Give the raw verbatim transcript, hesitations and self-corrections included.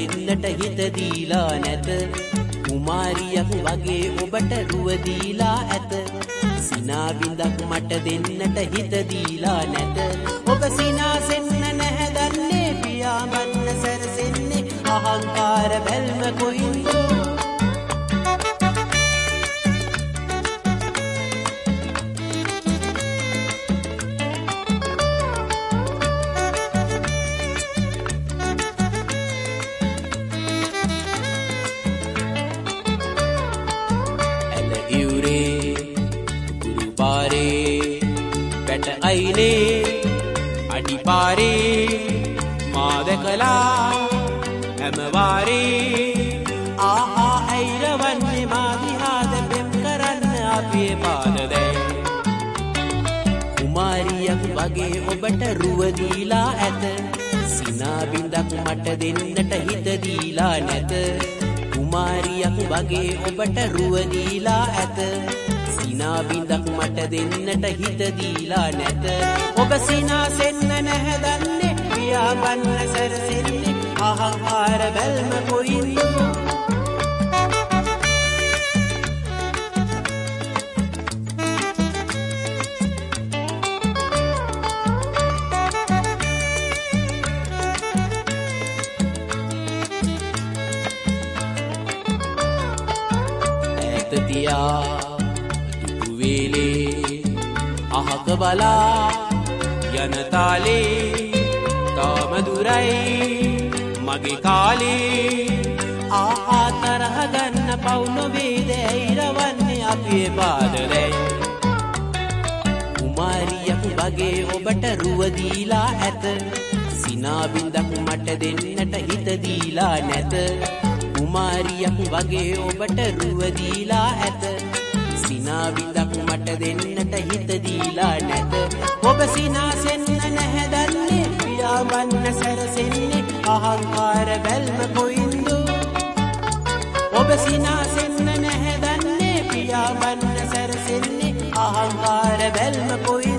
දෙන්නට හිත දීලා නැත කුමාරියක් වගේ ඔබට රුව දීලා ඇත සිනා බිඳක් මට දෙන්නට හිත දීලා නැත ඔබ සිනාසෙන්න නැහැ දන්නේ පියාඹන්න සැරසෙන්නේ අහංකාර බැල්ම කොයින්දෝ අයිනේ අඩිපාරේ මා දැකලා හැමවාරේ ආහා ඇයිරවන්නේ මා දිහාද පෙම් කරන්න අපේ පාද දැයි කුමාරියක් වගේ ඔබට රුව දීලා ඇත සිනා බිඳක් මට දෙන්නට හිත දීලා නැත කුමාරියක් වගේ ඔබට රුව දීලා ඇත සිනා බිඳක් මට දෙන්නට හිත දීලා නැත ඔබ සිනාසෙන්න නැහැ දන්නේ පියාඹන්න සැරසෙන්නේ අහංකාර බැල්ම කොයින්දෝ ඈත තියා අහක බලා යන තාලේ තාම දුරයි මගේ කාලේ ආහා තරහ ගන්න පව් නොවේද ඇයිරවන්නේ අපේ පාදලයි කුමාරියක් වගේ ඔබට රුව දීලා ඇත සිනා බිඳක් මට දෙන්නට හිත දීලා නැත කුමාරියක් වගේ ඔබට රුව දීලා ඇත සිනා බිඳක් මට දෙන්නට හිත දීලා නැත ඔබ සිනාසෙන්න නැහැ දන්නේ පියාඹන්න සැරසෙන්නේ අහංකාර බැල්ම කොයින්දෝ ඔබ සිනාසෙන්න නැහැ දන්නේ පියාඹන්න සැරසෙන්නේ අහංකාර බැල්ම කොයින්දෝ